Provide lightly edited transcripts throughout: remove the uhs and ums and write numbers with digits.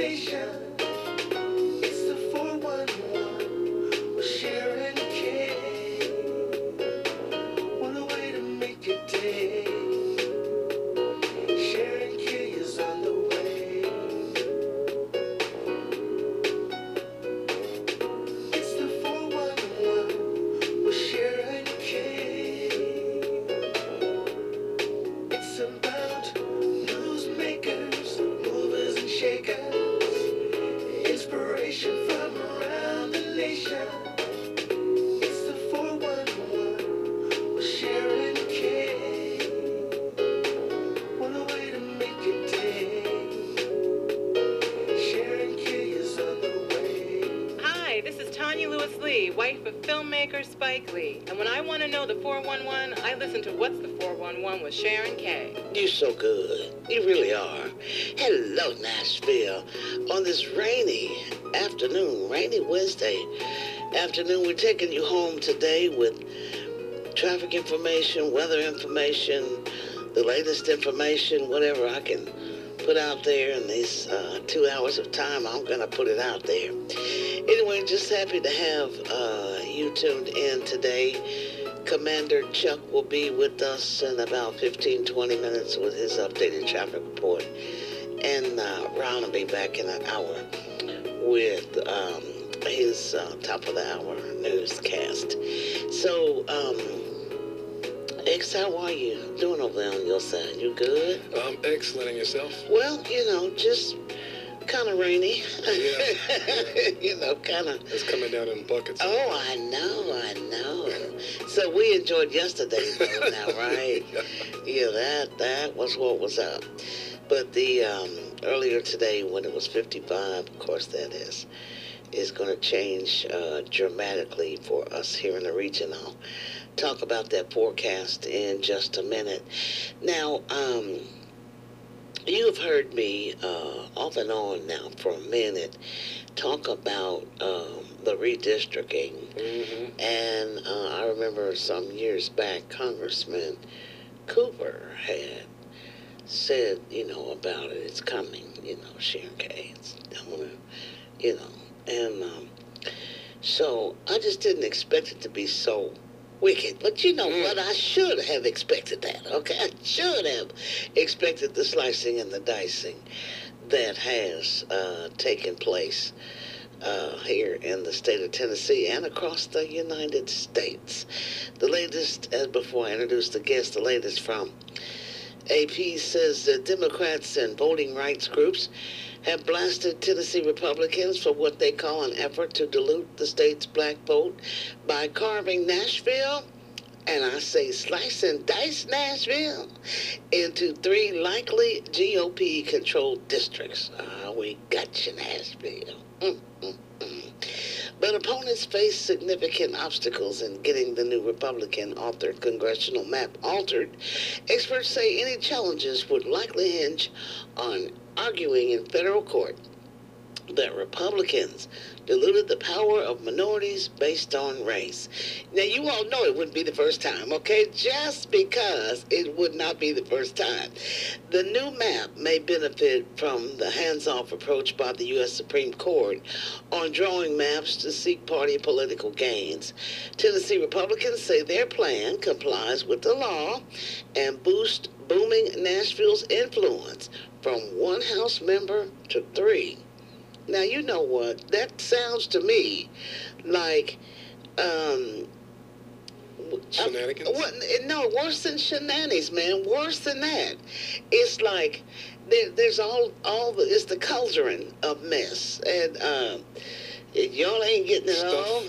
station. It's the 411 with Sharon Kay. What a way to make your day. Sharon Kay is on the way. It's the 411 with Sharon Kay. It's about newsmakers, movers and shakers, inspiration from around the nation. It's the 411 with Sharon Kay. What a way to make your day. Sharon Kay is on the way. Hi, this is Tanya Lewis Lee, wife of filmmaker Spike Lee. And when I want to know the 411, I listen to What's the 411 with Sharon Kay. You're so good. You really are. Hello, Nashville. On this rainy afternoon, rainy Wednesday afternoon, we're taking you home today with traffic information, weather information, the latest information, whatever I can put out there in these 2 hours of time. I'm going to put it out there. Anyway, just happy to have you tuned in today. Commander Chuck will be with us in about 15-20 minutes with his updated traffic report. And Ron will be back in an hour with his top of the hour newscast. So, X, how are you doing over there on your side? You good? I'm excellent. And yourself? Well, just kind of rainy. Yeah. Kind of. It's coming down in buckets. Oh, I know. So we enjoyed yesterday, though, now, right? Yeah, that was what was up. But the earlier today, when it was 55, of course, that is going to change dramatically for us here in the region. I'll talk about that forecast in just a minute. Now, you have heard me off and on now for a minute talk about the redistricting. Mm-hmm. And I remember some years back, Congressman Cooper had said, about it. It's coming, Sharon Kay. It's coming, And so I just didn't expect it to be so wicked. But you know what? I should have expected that, okay? I should have expected the slicing and the dicing that has taken place here in the state of Tennessee and across the United States. The latest, as before I introduce the guest, the latest from AP says that Democrats and voting rights groups have blasted Tennessee Republicans for what they call an effort to dilute the state's black vote by carving Nashville, and I say slice and dice Nashville, into 3 likely GOP-controlled districts. We got you, Nashville. But opponents face significant obstacles in getting the new Republican-authored congressional map altered. Experts say any challenges would likely hinge on arguing in federal court that Republicans diluted the power of minorities based on race. Now, you all know it wouldn't be the first time, okay? Just because it would not be the first time. The new map may benefit from the hands-off approach by the U.S. Supreme Court on drawing maps to seek party political gains. Tennessee Republicans say their plan complies with the law and boosts booming Nashville's influence from 1 House member to 3. Now, you know what? That sounds to me like shenanigans? No, worse than shenanigans, man. Worse than that. It's like there's it's the cauldron of mess, and y'all ain't getting it all.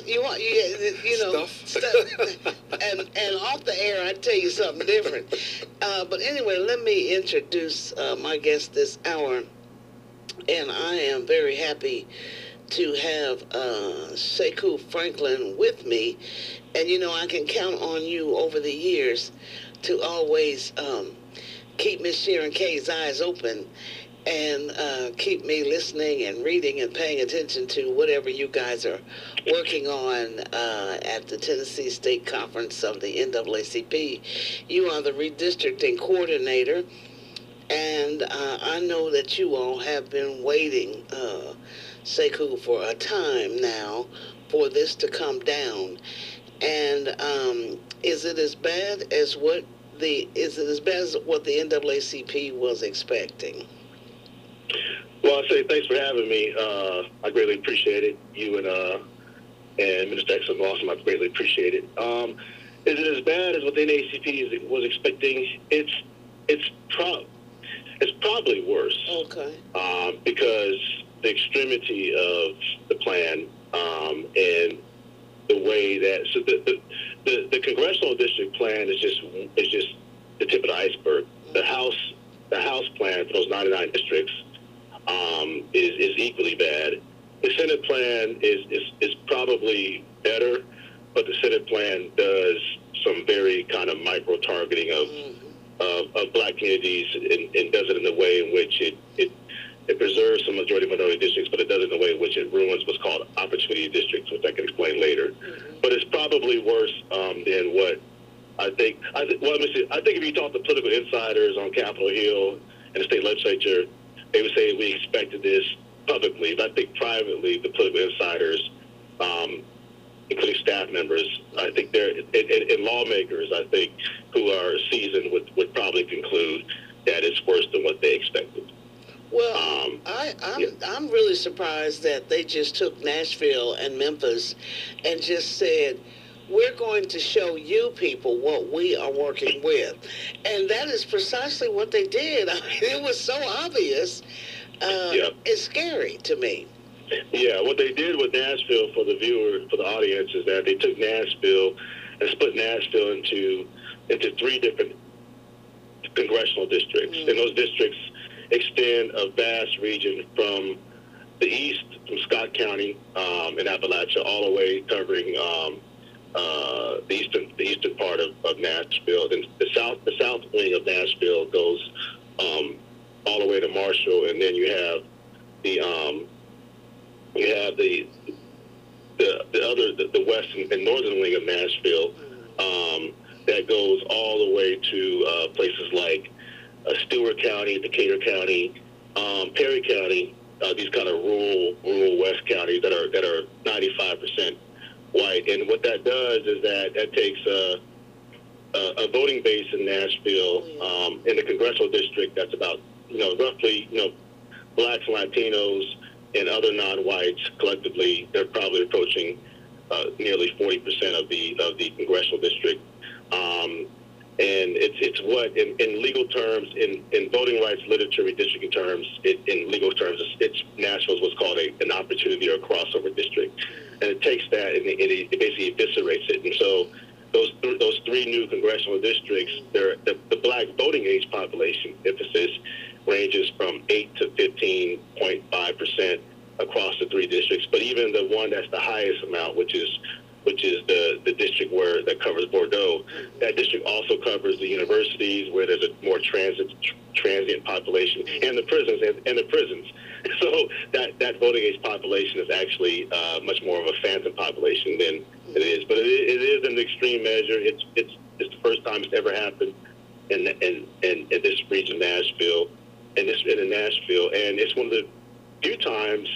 Stuff. and off the air, I tell you something different. But anyway, let me introduce my guest this hour. And I am very happy to have Sekou Franklin with me. And, I can count on you over the years to always keep Miss Sharon Kay's eyes open and keep me listening and reading and paying attention to whatever you guys are working on at the Tennessee State Conference of the NAACP. You are the redistricting coordinator. And I know that you all have been waiting, Sekou, for a time now for this to come down. And is it as bad as what the NAACP was expecting? Well, I say thanks for having me. I greatly appreciate it. You and Minister Exxon Lawson, I greatly appreciate it. Is it as bad as what the NAACP was expecting? It's probably worse. Okay. Because the extremity of the plan and the way that the congressional district plan is just the tip of the iceberg. The House plan for those 99 districts is equally bad. The Senate plan is probably better, but the Senate plan does some very kind of micro targeting of black communities and does it in a way in which it preserves some majority minority districts, but it does it in a way in which it ruins what's called opportunity districts, which I can explain later. But it's probably worse than what I think. Well, let me see. I think if you talk to political insiders on Capitol Hill and the state legislature, they would say we expected this publicly. But I think privately, the political insiders, including staff members, I think and lawmakers, I think, who are seasoned would probably conclude that it's worse than what they expected. Well, I'm really surprised that they just took Nashville and Memphis and just said, we're going to show you people what we are working with. And that is precisely what they did. I mean, it was so obvious. It's scary to me. Yeah, what they did with Nashville for the audience, is that they took Nashville and split Nashville into 3 different congressional districts. And those districts extend a vast region from the east, from Scott County in Appalachia, all the way covering the eastern part of Nashville. Then the south wing of Nashville goes all the way to Marshall, and then you have the west and northern wing of Nashville that goes all the way to places like Stewart County, Decatur County, Perry County, these kind of rural west counties that are 95% white. And what that does is that takes a voting base in Nashville in the congressional district that's about roughly blacks and Latinos and other non-whites collectively. They're probably approaching nearly 40% of the congressional district. And it's what, in legal terms, in voting rights literature, redistricting terms, in legal terms, it's Nashville's what's called an opportunity or a crossover district. And it takes that and it basically eviscerates it. And so those 3 new congressional districts, the black voting age population emphasis ranges from 8 to 15.5% across the 3 districts. But even the one that's the highest amount, which is the district that covers Bordeaux, that district also covers the universities where there's a more transient population, and the prisons. So that voting age population is actually much more of a phantom population than it is. But it is an extreme measure. It's the first time it's ever happened in this region of Nashville, in Nashville, and it's one of the few times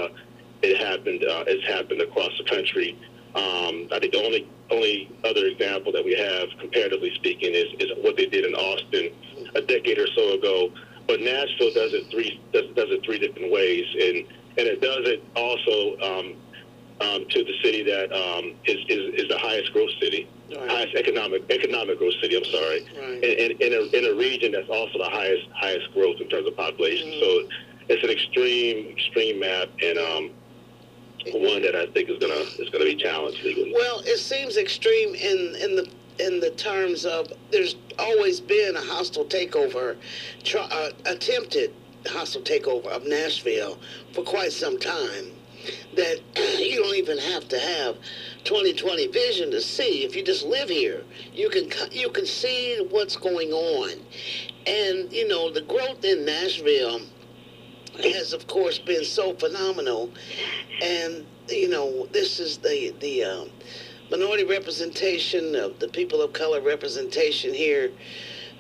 it's happened across the country. I think the only other example that we have, comparatively speaking, is what they did in Austin a decade or so ago. But Nashville does it 3 different ways, and it does it also to the city that is the highest growth city, right. Highest economic growth city. I'm sorry, right. and in a region that's also the highest growth in terms of population. So it's an extreme map, and one that I think is gonna be challenged legally. Well, it seems extreme in the terms of there's always been a hostile takeover, attempted hostile takeover of Nashville for quite some time. That you don't even have to have 20/20 vision to see. If you just live here, you can see what's going on, and the growth in Nashville has, of course, been so phenomenal. And this is the minority representation of the people of color representation here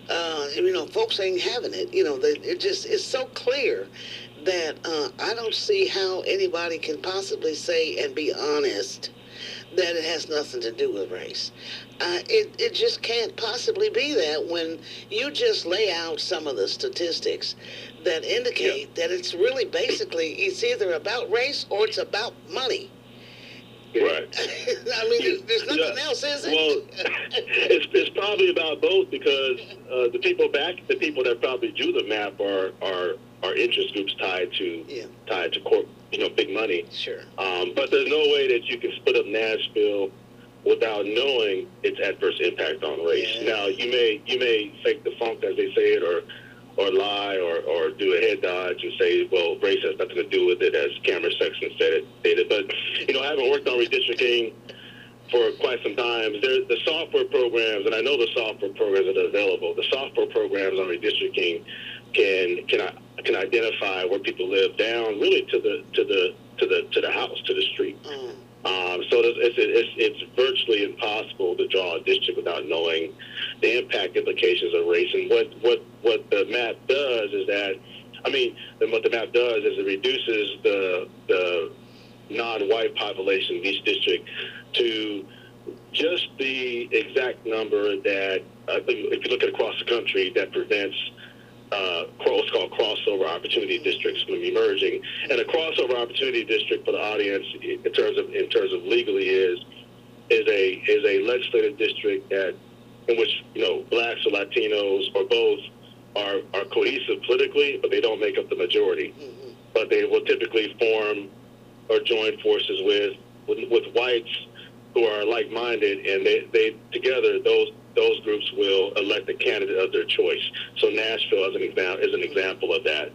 folks ain't having it. It just it's so clear that I don't see how anybody can possibly say and be honest that it has nothing to do with race. It just can't possibly be that when you just lay out some of the statistics that indicate that it's really basically it's either about race or it's about money. Right. I mean, there's nothing else, is it? Well, it's probably about both because the people that probably drew the map are interest groups tied to corp, big money. Sure. But there's no way that you can split up Nashville without knowing its adverse impact on race. Yeah. Now you may fake the funk, as they say it, or lie or do a head dodge and say, well, race has nothing to do with it, as Cameron Sexton stated. But, having worked on redistricting for quite some time, the software programs, and I know the software programs that are available, the software programs on redistricting can identify where people live down really to the house, to the street. So it's virtually impossible to draw a district without knowing the impact implications of race. And what the map does is it reduces the non-white population of each district to just the exact number that, if you look at across the country, that prevents what's called crossover opportunity districts from emerging. And a crossover opportunity district, for the audience, in terms of legally, is a legislative district in which blacks or Latinos or both are cohesive politically, but they don't make up the majority. Mm-hmm. But they will typically form or join forces with whites who are like-minded, and they together those groups will elect a candidate of their choice. So Nashville, as an example of that.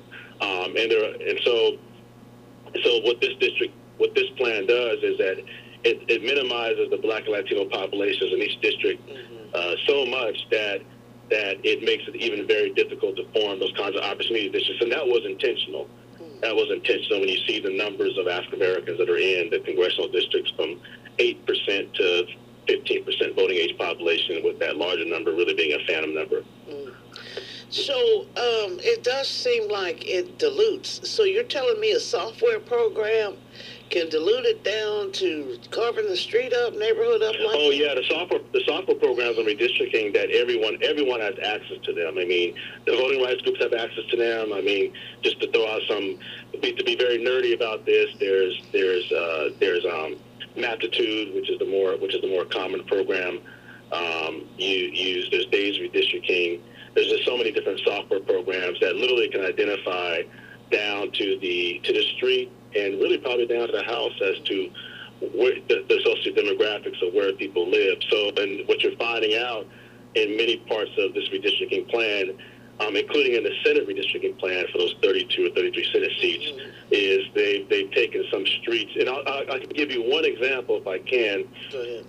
So what this plan does is that it minimizes the black and Latino populations in each district so much that it makes it even very difficult to form those kinds of opportunity districts. And that was intentional. That was intentional when you see the numbers of African Americans that are in the congressional districts from 8% to 15% voting age population, with that larger number really being a phantom number. So it does seem like it dilutes. So you're telling me a software program can dilute it down to carving the street up, neighborhood up like? Oh yeah, the software programs on redistricting that everyone has access to them. I mean, the voting rights groups have access to them. I mean, just to throw out to be very nerdy about this, there's Maptitude, which is the more common program used. There's Days Redistricting. There's just so many different software programs that literally can identify down to the street and really probably down to the house as to where the socio-demographics of where people live. So, and what you're finding out in many parts of this redistricting plan, including in the Senate redistricting plan for those 32 or 33 Senate seats, is they've taken some streets. And I can give you one example if I can. Go ahead.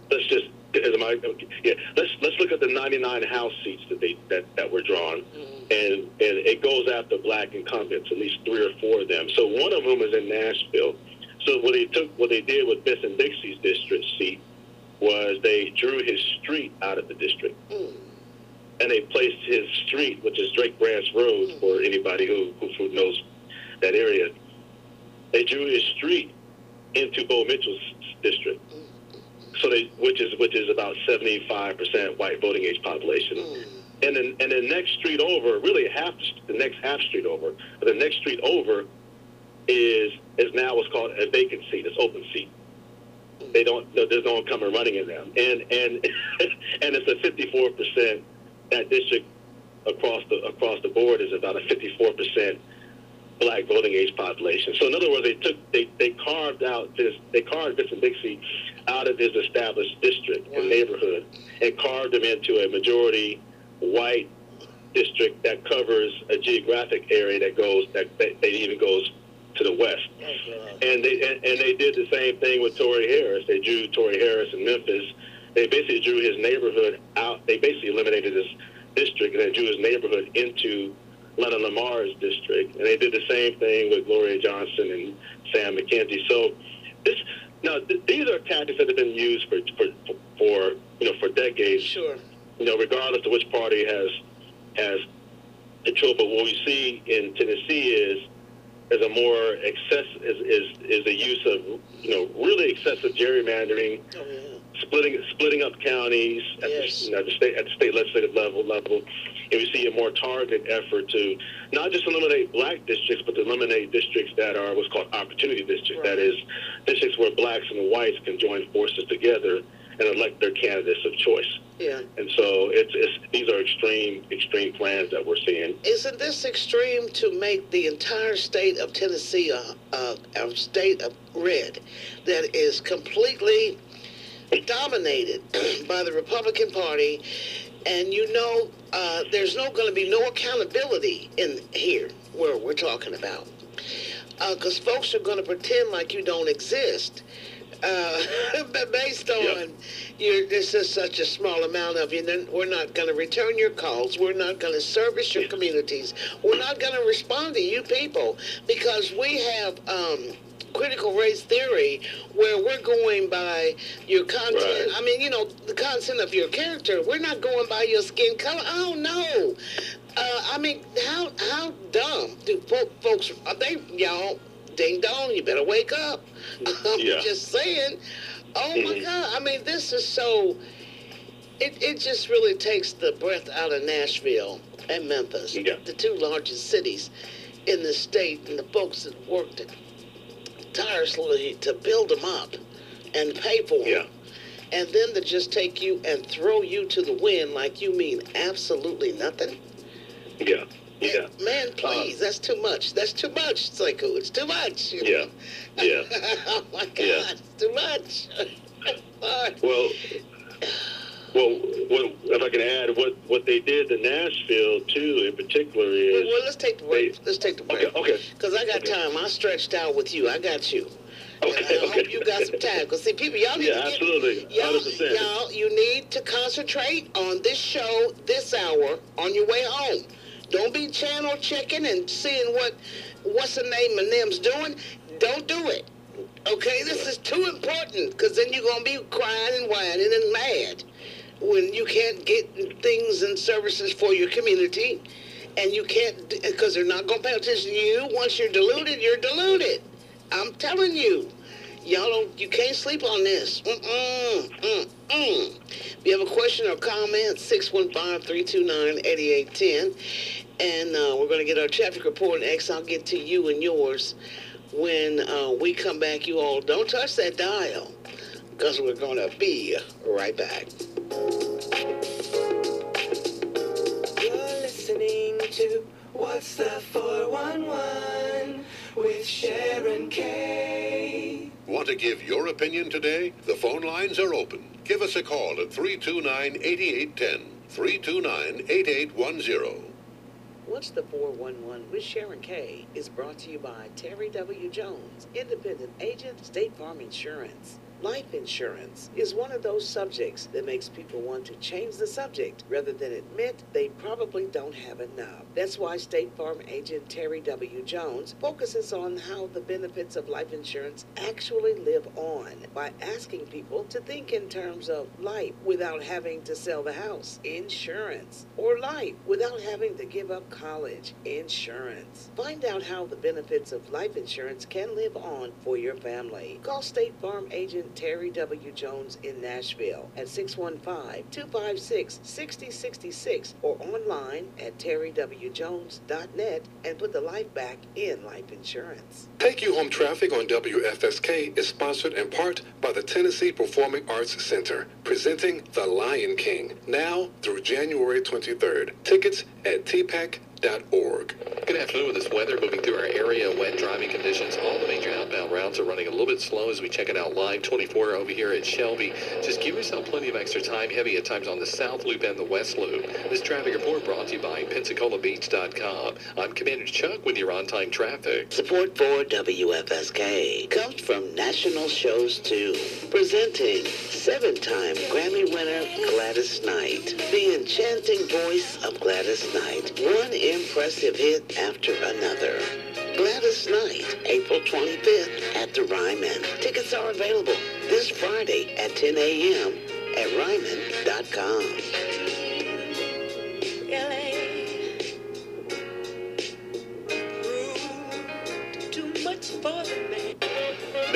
Let's look at the 99 House seats that were drawn, and it goes after black incumbents, at least 3 or 4 of them. So one of them is in Nashville. So what they did with Vincent Dixie's district seat was they drew his street out of the district, and they placed his street, which is Drake Branch Road, for anybody who knows that area. They drew his street into Bo Mitchell's district. So which is about 75% white voting age population, and the next street over, really the next half street over, but the next street over is now what's called a vacant seat. It's open seat. There's no one coming running in them, and it's a 54%. That district across the board is about a 54% black voting age population. So in other words, they carved Vincent Dixie out of his established district and neighborhood and carved him into a majority white district that covers a geographic area that even goes to the west. And they did the same thing with Tory Harris. They drew Tory Harris in Memphis. They basically drew his neighborhood out. They basically eliminated his district and then drew his neighborhood into Leonard Lamar's district, and they did the same thing with Gloria Johnson and Sam McKenzie. So these are tactics that have been used for decades. Sure. Regardless of which party has as control. But what we see in Tennessee is a more is a use of really excessive gerrymandering, Oh, yeah. splitting up counties at Yes. the state legislative level, and we see a more targeted effort to not just eliminate black districts, but to eliminate districts that are what's called opportunity districts. Right. That is, districts where blacks and whites can join forces together and elect their candidates of choice. Yeah. And so these are extreme plans that we're seeing. Isn't this extreme to make the entire state of Tennessee a state of red that is completely dominated by the Republican Party? And there's going to be no accountability in here where we're talking about, because folks are going to pretend like you don't exist. Based on this is such a small amount of you, then we're not going to return your calls. We're not going to service your communities. We're not going to respond to you people because we have critical race theory where we're going by your content. Right. I mean, the content of your character. We're not going by your skin color. Oh, no. I mean, how dumb do folks, are they, y'all? Ding dong, you better wake up. I'm just saying. Oh my God. I mean, this is so, it just really takes the breath out of Nashville and Memphis, the two largest cities in the state, and the folks that worked tirelessly to build them up and pay for them. And then to just take you and throw you to the wind like you mean absolutely nothing. Yeah. Yeah. Man, please, that's too much. That's too much, Sekou. It's too much. Yeah. Oh my God, it's too much. Well, if I can add, what they did to Nashville too, in particular, is well, let's take the break. Let's take the break. Okay. Because I got time. I stretched out with you. I got you. Okay. And I hope you got some time. Because see, people, y'all need to get, absolutely, 100%. Y'all, you need to concentrate on this show this hour on your way home. Don't be channel checking and seeing what's the name of them's doing. Don't do it. Okay, this is too important because then you're going to be crying and whining and mad when you can't get things and services for your community, and you can't, because they're not going to pay attention to you. Once you're deluded, you're deluded. I'm telling you. You can't sleep on this. If you have a question or comment, 615-329-8810. And we're going to get our traffic report next. I'll get to you and yours when we come back. You all don't touch that dial because we're going to be right back. You're listening to What's the 411 with Sharon K. Want to give your opinion today? The phone lines are open. Give us a call at 329-8810, 329-8810. What's the 411 with Sharon K is brought to you by Terry W. Jones, independent agent, State Farm Insurance. Life insurance is one of those subjects that makes people want to change the subject rather than admit they probably don't have enough. That's why State Farm agent Terry W. Jones focuses on how the benefits of life insurance actually live on by asking people to think in terms of life without having to sell the house, insurance, or life without having to give up college, insurance. Find out how the benefits of life insurance can live on for your family. Call State Farm agent Terry W. Jones in Nashville at 615-256-6066 or online at terrywjones.net and put the life back in life insurance. Take You Home Traffic on WFSK is sponsored in part by the Tennessee Performing Arts Center, presenting The Lion King, now through January 23rd. Tickets at tpac.org. Good afternoon. With this weather moving through our area, wet driving conditions, all the major outbound routes are running a little bit slow as we check it out live 24 over here at Shelby. Just give yourself plenty of extra time, heavy at times on the South Loop and the West Loop. This traffic report brought to you by PensacolaBeach.com. I'm Commander Chuck with your on-time traffic. Support for WFSK comes from National Shows 2, presenting 7-time Grammy winner Gladys Knight, the enchanting voice of Gladys Knight, one impressive hit after another. Gladys Knight, April 25th at the Ryman. Tickets are available this Friday at 10 a.m. at Ryman.com. LA,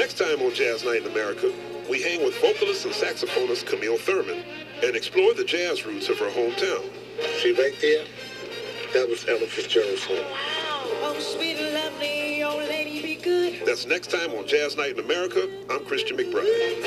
Next time on Jazz Night in America, we hang with vocalist and saxophonist Camille Thurman and explore the jazz roots of her hometown. See right there? That was Ella Fitzgerald's home. Oh, sweet and lovely, old lady, be good. That's next time on Jazz Night in America. I'm Christian McBride.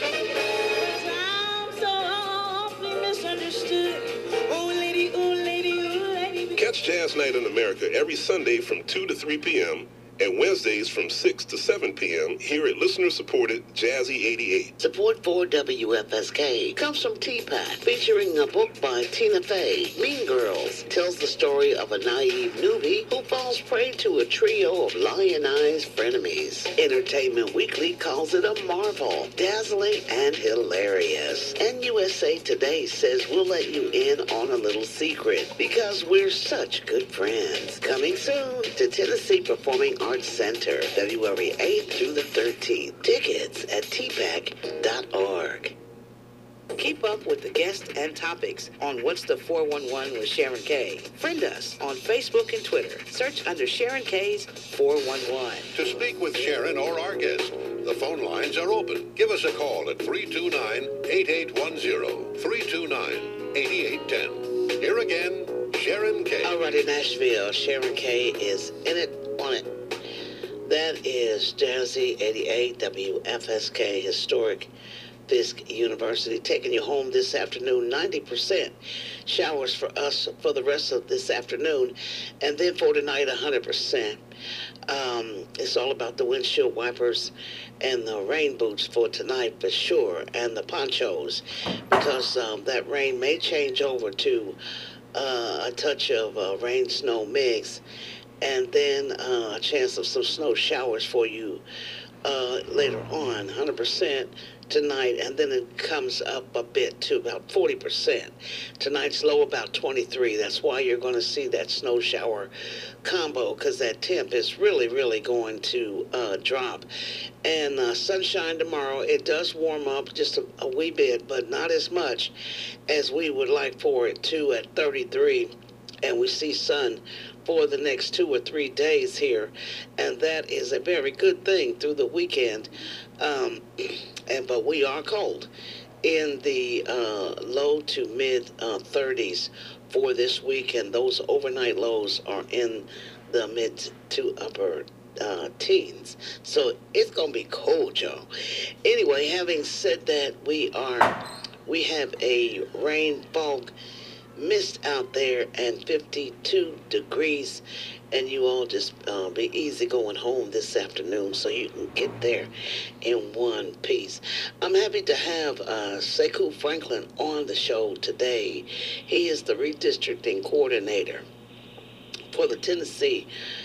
I'm so awfully misunderstood. Old lady, old lady, old lady, be Catch Jazz Night in America every Sunday from 2 to 3 p.m. and Wednesdays from 6 to 7 p.m. here at listener-supported Jazzy 88. Support for WFSK comes from TPAC, featuring a book by Tina Fey. Mean Girls tells the story of a naive newbie who falls prey to a trio of lionized frenemies. Entertainment Weekly calls it a marvel, dazzling and hilarious. And USA Today says we'll let you in on a little secret because we're such good friends. Coming soon to Tennessee Performing Arts Center, February 8th through the 13th. Tickets at tpac.org. Keep up with the guests and topics on What's the 411 with Sharon K. Friend us on Facebook and Twitter. Search under Sharon K's 411. To speak with Sharon or our guest, the phone lines are open. Give us a call at 329-8810, 329-8810. Here again, Sharon K. All right, in Nashville, Sharon K is in it, on it. That is Jazzy 88 WFSK Historic Fisk University, taking you home this afternoon. 90% showers for us for the rest of this afternoon, and then for tonight 100%. It's all about the windshield wipers and the rain boots for tonight for sure, and the ponchos, because that rain may change over to a touch of rain snow mix, and then a chance of some snow showers for you later on. 100% tonight, and then it comes up a bit to about 40%. Tonight's low about 23. That's why you're going to see that snow shower combo, because that temp is really, really going to drop. And sunshine tomorrow. It does warm up just a wee bit, but not as much as we would like for it to at 33. And we see sun for the next 2 or 3 days here, and that is a very good thing through the weekend. But we are cold in the low to mid 30s for this week, and those overnight lows are in the mid to upper teens. So it's gonna be cold, y'all. Anyway, having said that, we have a rain fog mist out there and 52 degrees, and you all just be easy going home this afternoon so you can get there in one piece. I'm happy to have Sekou Franklin on the show today. He is the redistricting coordinator for the Tennessee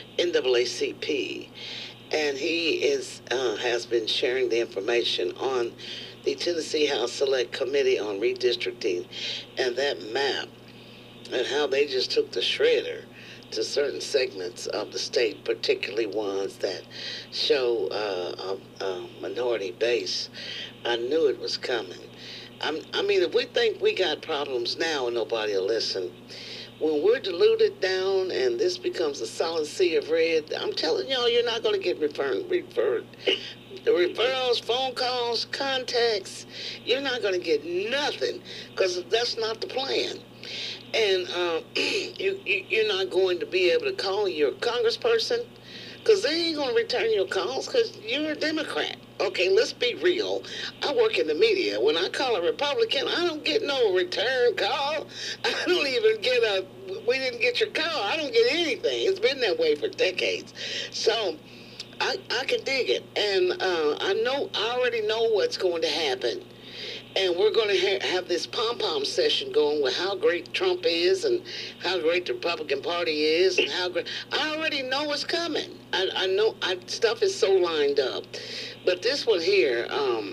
NAACP, and he has been sharing the information on the Tennessee House Select Committee on Redistricting and that map, and how they just took the shredder to certain segments of the state, particularly ones that show a minority base. I knew it was coming. I mean, if we think we got problems now and nobody will listen, when we're diluted down and this becomes a solid sea of red, I'm telling y'all, you're not going to get referred. The referrals, phone calls, contacts, you're not going to get nothing, because that's not the plan. And you're not going to be able to call your congressperson, because they ain't going to return your calls because you're a Democrat. Okay, let's be real. I work in the media. When I call a Republican, I don't get no return call. I don't even get we didn't get your call. I don't get anything. It's been that way for decades. So I can dig it. And I already know what's going to happen. And we're going to have this pom-pom session going with how great Trump is and how great the Republican Party is and how great... I already know what's coming. I know stuff is so lined up. But this one here,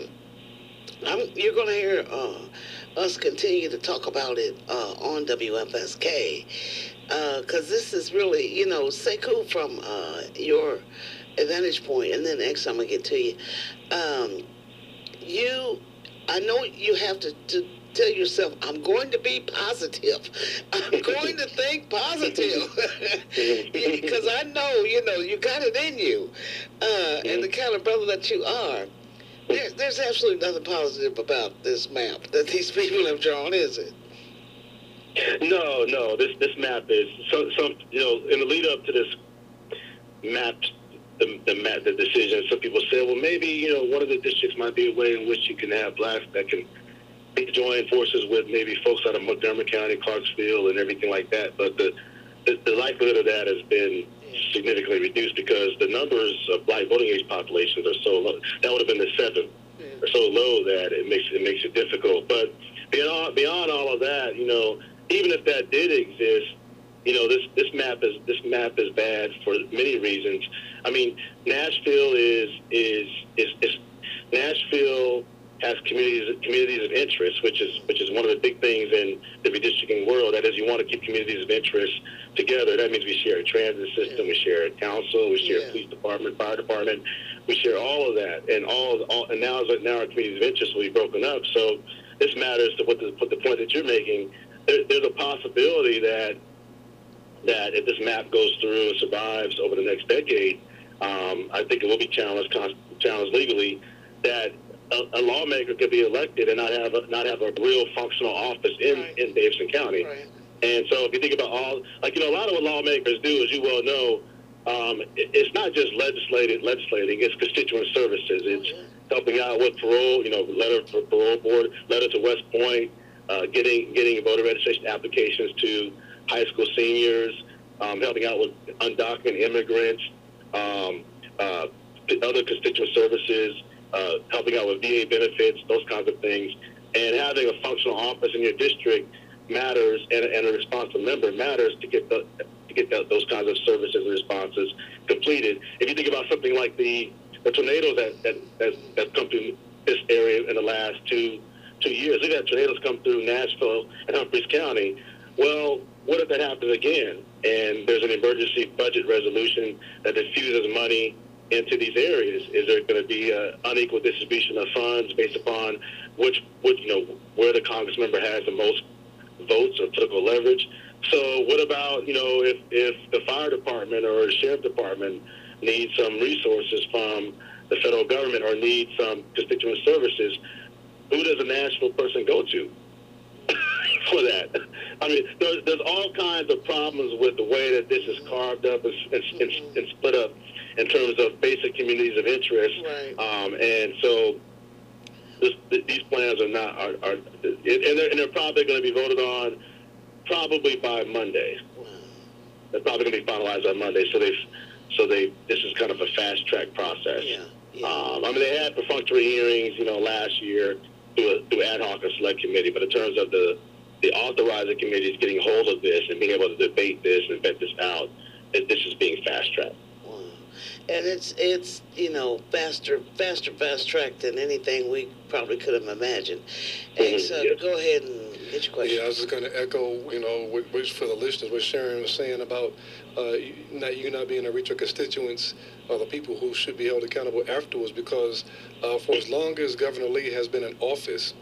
you're going to hear us continue to talk about it on WFSK, because this is really, Sekou, from your vantage point, and then next I'm going to get to you. I know you have to tell yourself, I'm going to be positive. I'm going to think positive. Because I know, you got it in you. And the kind of brother that you are, there's absolutely nothing positive about this map that these people have drawn, is it? No. This map is some in the lead up to this map, the decision. Some people say, well, maybe one of the districts might be a way in which you can have blacks that can join forces with maybe folks out of Montgomery County, Clarksville, and everything like that. But the likelihood of that has been significantly reduced because the numbers of black voting age populations are so low. That would have been the 7th, or so low that it makes it difficult. But beyond all of that, even if that did exist, this map is bad for many reasons. I mean, Nashville Nashville has communities of interest, which is one of the big things in the redistricting world. That is, you want to keep communities of interest together. That means we share a transit system, we share a council, we share a police department, fire department, we share all of that, and and now our communities of interest will be broken up. So this matters to what the point that you're making. There's a possibility that if this map goes through and survives over the next decade, I think it will be challenged legally, that a lawmaker could be elected and not have a real functional office in Davidson County. Right. And so if you think about a lot of what lawmakers do, as you well know, it's not just legislating, it's constituent services. It's helping out with parole, letter for parole board, letter to West Point, getting voter registration applications to high school seniors, helping out with undocumented immigrants, other constituent services, helping out with VA benefits, those kinds of things. And having a functional office in your district matters, and a responsive member matters to get those kinds of services and responses completed. If you think about something like the tornadoes that come through this area in the last two years, we've had tornadoes come through Nashville and Humphreys County. Well, what if that happens again? And there's an emergency budget resolution that diffuses money into these areas. Is there going to be an unequal distribution of funds based upon where the Congress member has the most votes or political leverage? So what about, if the fire department or the sheriff department needs some resources from the federal government or needs some constituent services, who does a Nashville person go to for that? I mean, there's all kinds of problems with the way that this is carved up and split up in terms of basic communities of interest. Right. And so these plans are they're probably going to be voted on probably by Monday. Wow. They're probably going to be finalized on Monday. So this is kind of a fast track process. Yeah. I mean, they had perfunctory hearings, last year through ad hoc and select committee, but in terms of the authorizing committees getting hold of this and being able to debate this and vet this out, this is being fast tracked. Wow. And it's fast track than anything we probably could have imagined. And so go ahead and get your question. Yeah, I was just going to echo, which for the listeners, what Sharon was saying about you not being able to reach your constituents or the people who should be held accountable afterwards, because for as long as Governor Lee has been in office,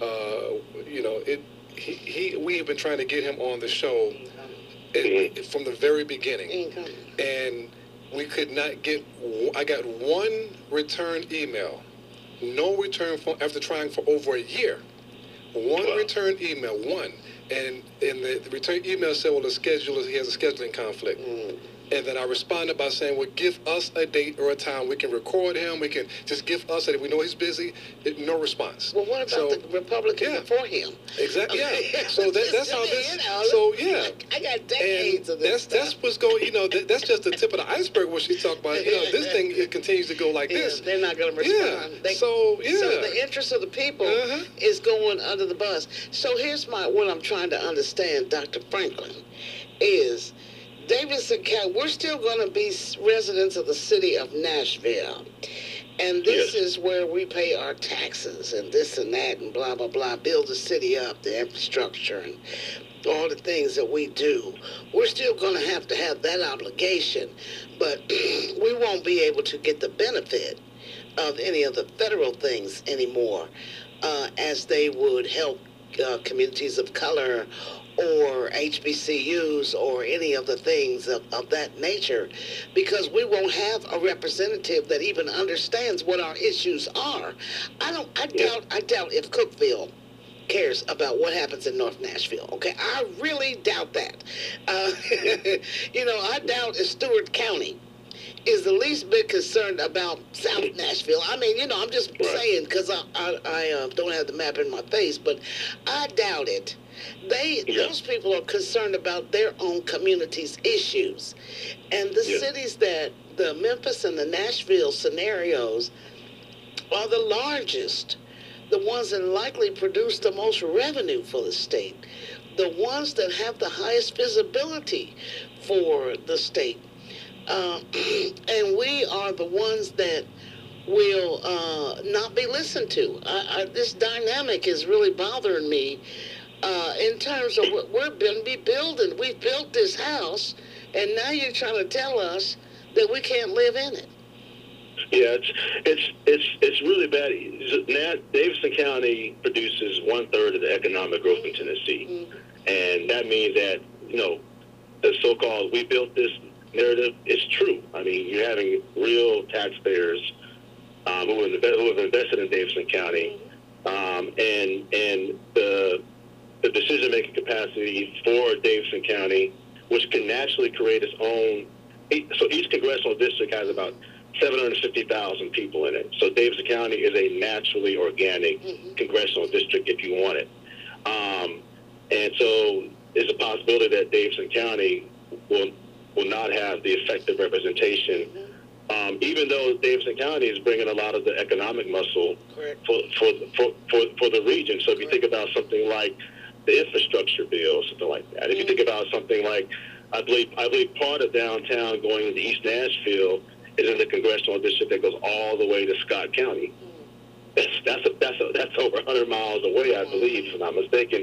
we have been trying to get him on the show from the very beginning, and we could not get. I got one return email, no return phone after trying for over a year. One return email, and the return email said, well, he has a scheduling conflict. And then I responded by saying, well, give us a date or a time. We can record him. We can just give us that. If we know he's busy, no response. Well, what about the Republican before him? Exactly, yeah. So that's how this, I got decades of this stuff. That's what's going, that's just the tip of the iceberg what she's talking about. This thing, it continues to go like this. They're not going to respond. Yeah. So the interest of the people is going under the bus. So here's what I'm trying to understand, Dr. Franklin, is Davidson County, we're still going to be residents of the city of Nashville. And this is where we pay our taxes and this and that and blah, blah, blah, build the city up, the infrastructure and all the things that we do. We're still going to have that obligation, but we won't be able to get the benefit of any of the federal things anymore as they would help communities of color or HBCUs or any of the things of that nature, because we won't have a representative that even understands what our issues are. I doubt if Cookeville cares about what happens in North Nashville. Okay, I really doubt that. I doubt if Stewart County is the least bit concerned about South Nashville. I mean, I'm just saying, because I don't have the map in my face, but I doubt it. Those people are concerned about their own community's issues. And the cities that the Memphis and the Nashville scenarios are the largest, the ones that likely produce the most revenue for the state, the ones that have the highest visibility for the state. And we are the ones that will not be listened to. This dynamic is really bothering me in terms of what we're going to be building. We've built this house, and now you're trying to tell us that we can't live in it. Yeah, it's really bad. Davidson County produces 1/3 of the economic growth in Tennessee, and that means that the so-called "we built this" narrative is true. I mean, you're having real taxpayers who have invested in Davidson County, and the decision-making capacity for Davidson County, which can naturally create its own. So each congressional district has about 750,000 people in it. So Davidson County is a naturally organic congressional district if you want it. And so there's a possibility that Davidson County will not have the effective representation, even though Davidson County is bringing a lot of the economic muscle for the region. So if you think about something like the infrastructure bill, something like that. If you think about something like, I believe part of downtown going into East Nashville is in the congressional district that goes all the way to Scott County. That's over 100 miles away, I believe, if I'm not mistaken.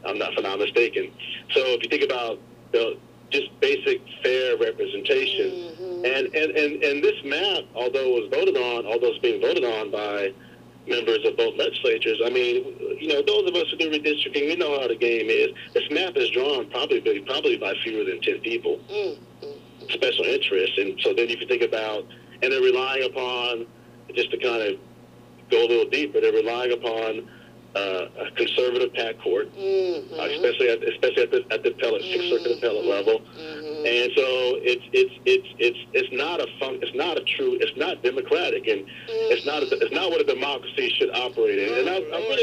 So if you think about just basic fair representation, and this map, although it's being voted on by members of both legislatures, I mean, those of us who do redistricting, we know how the game is. This map is drawn probably by fewer than 10 people, special interests. And so then if you think about, and they're relying upon, just to kind of go a little deeper, they're relying upon a conservative PAC court, especially at the appellate, Sixth Circuit appellate level. And so it's not democratic, and it's not what a democracy should operate in. And I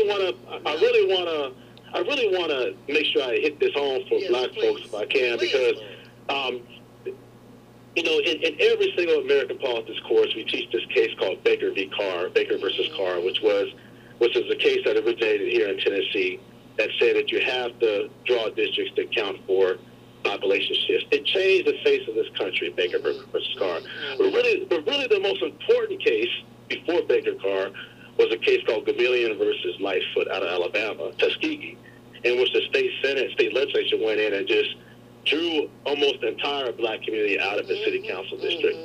really want to make sure I hit this home for black folks if I can, because in every single American politics course, we teach this case called Baker versus Carr, which is a case that originated here in Tennessee that said that you have to draw districts that count for population shifts. It changed the face of this country, Baker versus Carr. But really the most important case before Baker Carr was a case called Gamillion versus Lightfoot out of Alabama, Tuskegee, in which the state legislature went in and just drew almost the entire black community out of the city council district.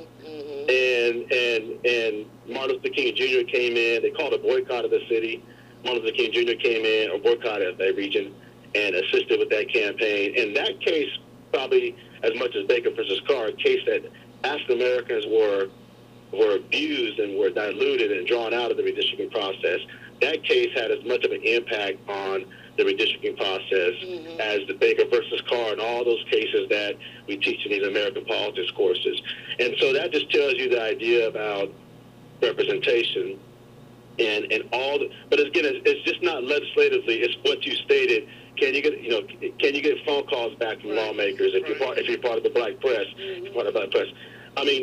And Martin Luther King Jr. came in. They called a boycott of the city. Martin Luther King Jr. came in, or boycotted that region, and assisted with that campaign. In that case, probably as much as Baker versus Carr, a case that African Americans were abused and were diluted and drawn out of the redistricting process. That case had as much of an impact on the redistricting process as the Baker versus Carr and all those cases that we teach in these American politics courses. And so that just tells you the idea about representation and but again, it's just not legislatively, it's what you stated. Can you get phone calls back from lawmakers if you're part of the black press? I mean,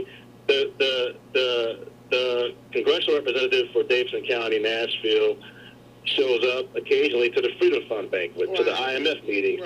the congressional representative for Davidson County, Nashville, shows up occasionally to the Freedom Fund banquet, to the IMF meetings,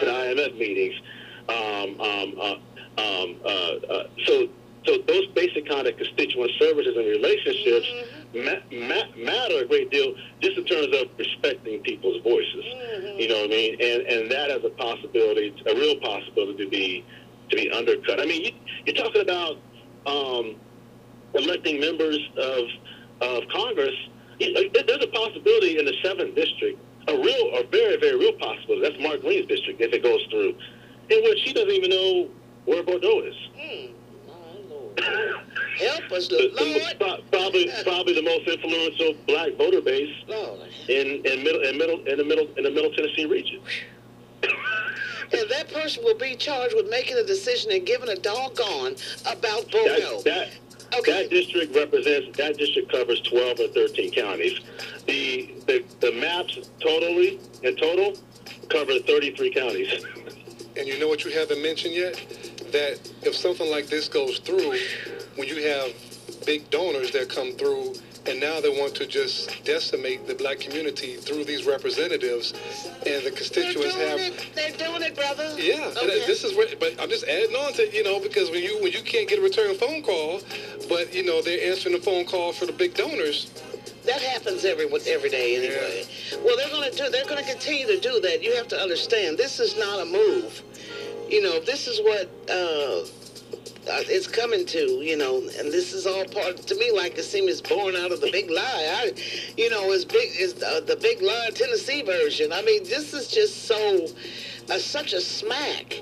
So those basic kind of constituent services and relationships matter a great deal, just in terms of respecting people's voices. You know what I mean? And that has a real possibility to be undercut. I mean, you're talking about electing members of Congress. There's a possibility in the 7th district a very, very real possibility. That's Mark Green's district if it goes through, in which he doesn't even know where Bordeaux is. My Lord. Help us, The Lord. probably the most influential black voter base Lord. in the middle Tennessee region. And that person will be charged with making a decision and giving a doggone about Bordeaux. That district covers 12 or 13 counties. The maps total cover 33 counties. And you know what you haven't mentioned yet? That if something like this goes through, when you have big donors that come through and now they want to just decimate the black community through these representatives, and the constituents They're doing it, brother. Yeah, Okay. and this is where, but I'm just adding on to, because when you can't get a return phone call, but they're answering the phone call for the big donors. That happens every day anyway. Yeah. Well, they're going to continue to do that. You have to understand, this is not a move. This is what it's coming to, and this is all part, to me, like it seems born out of the big lie. The big lie Tennessee version. I mean, this is just such a smack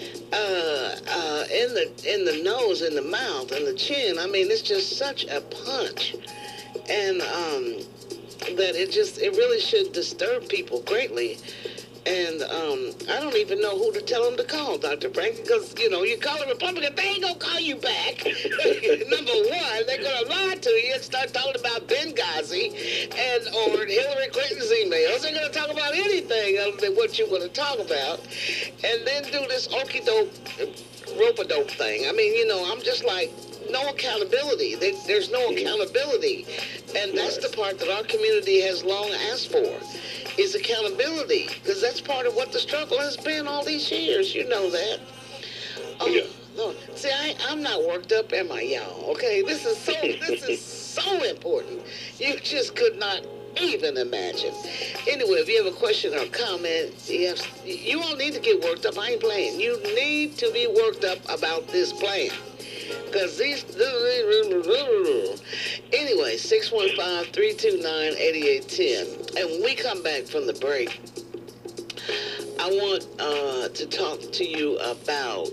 in the nose, in the mouth, and the chin. I mean, it's just such a punch. And that it really should disturb people greatly. And I don't even know who to tell them to call, Dr. Frank, because, you call a Republican, they ain't going to call you back. Number one, they're going to lie to you and start talking about Benghazi or Hillary Clinton's emails. They're going to talk about anything other than what you want to talk about. And then do this okey-doke, rope-a-dope thing. I mean, I'm just like, no accountability. There's no accountability. And that's the part that our community has long asked for, is accountability. Because that's part of what the struggle has been all these years. You know that. Oh, yeah. Lord. See, I'm not worked up, am I, y'all? Okay, this is so important. You just could not even imagine. Anyway, if you have a question or comment, you all need to get worked up. I ain't playing. You need to be worked up about this plan. Because anyway, 615-329-8810. And when we come back from the break, I want to talk to you about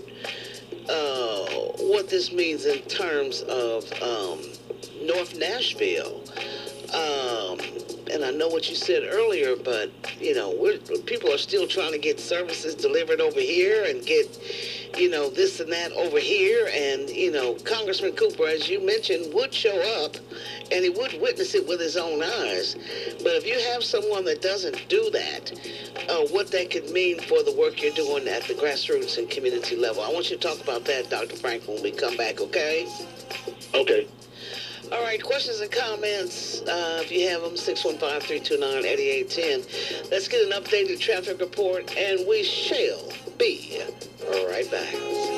what this means in terms of North Nashville. And I know what you said earlier, but, people are still trying to get services delivered over here and get, this and that over here. And, Congressman Cooper, as you mentioned, would show up and he would witness it with his own eyes. But if you have someone that doesn't do that, what that could mean for the work you're doing at the grassroots and community level. I want you to talk about that, Dr. Frank, when we come back, okay? Okay. All right, questions and comments, if you have them, 615-329-8810. Let's get an updated traffic report, and we shall be right back.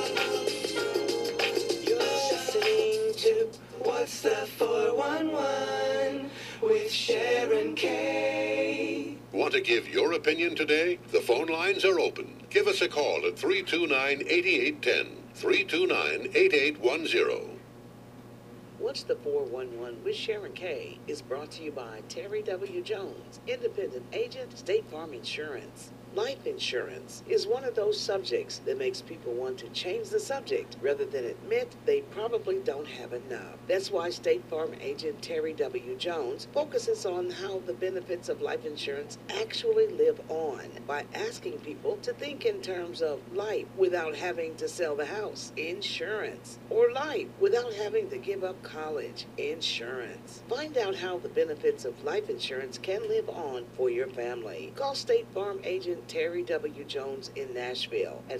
You're listening to What's the 411 with Sharon K. Want to give your opinion today? The phone lines are open. Give us a call at 329-8810, 329-8810. What's the 411 with Sharon K. is brought to you by Terry W. Jones, independent agent, State Farm Insurance. Life insurance is one of those subjects that makes people want to change the subject rather than admit they probably don't have enough. That's why State Farm agent Terry W. Jones focuses on how the benefits of life insurance actually live on by asking people to think in terms of life without having to sell the house, insurance, or life without having to give up college, insurance. Find out how the benefits of life insurance can live on for your family. Call State Farm agent Terry W. Jones in Nashville at